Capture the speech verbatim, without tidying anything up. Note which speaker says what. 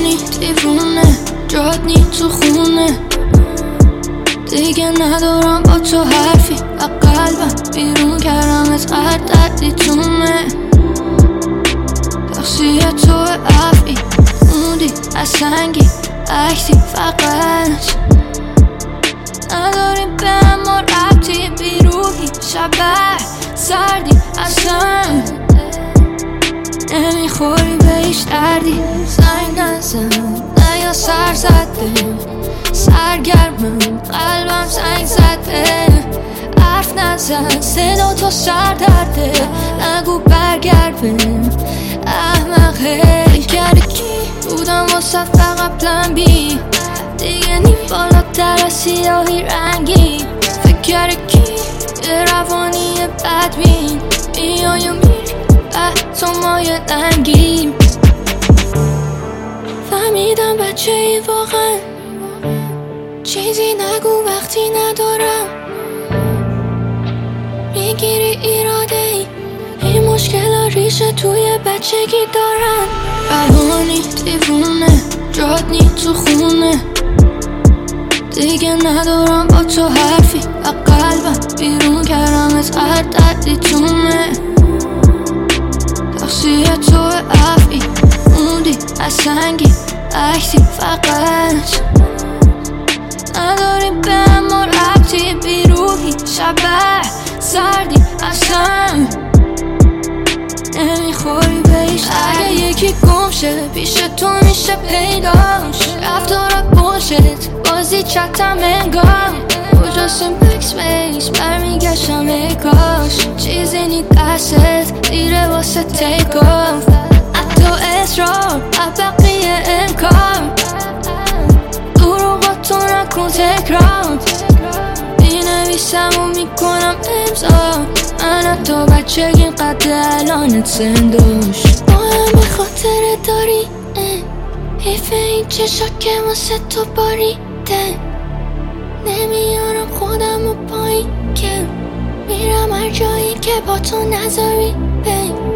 Speaker 1: روانی دیوونه جات نی تو خونه، دیگه ندارم با تو حرفی و قلبم بیرون کردم از هر دردی تومه. تقصیر تو افعی موندی از سنگی عکسی فقط نداریم به اما ربطی بیروحی شبه سردی اصلا نمیخوری به هیچ دردی. زنگ نزن نه یا سر زده سرگرمم قلبم زنگ زده، حرف نزن صدا تو سر درده، نگو برگرد بهم احمقه. فکر کی بودم واسه فقط پلن بی، دیگه نی بالاتر از سیاهی رنگی. فکر کی یه روانی بدبین میای و میری به تو مایه لنگیم. فهمیدم بچه ای واقعا چیزی نگو وقتی ندارم، میگیری ایراده ای این مشکل ریشه توی بچگی دارن. روانی دیوونه جات نی تو خونه، دیگه ندارم با تو حرفی و قلبم بیرون کردم از هر دردی تومه. تقصیر تو افعی موندی از سنگی عکسی فقط نداریم به اما ربطی بیروحی شبه سردی اصلا نمیخوری به هیچ. اگه یکی گم شه پیش تو میشه پیداش، رفتارات بولشت بازی چتم انگار کجاست بکس بیس برمیگشتم ای کاش چیزی نی دستت دیره واسه تیک آف. حتی اصرار بقیه امکان دروغاتو نکن تکرار، مینویسم و میکنم امضا من حتی بچگیم قد الانت زندوش. با همه خاطره داری حیف این چشا که واسه تو باریده، نمیارم خودم و پایین که میرم هر جایی که با تو نذاری بی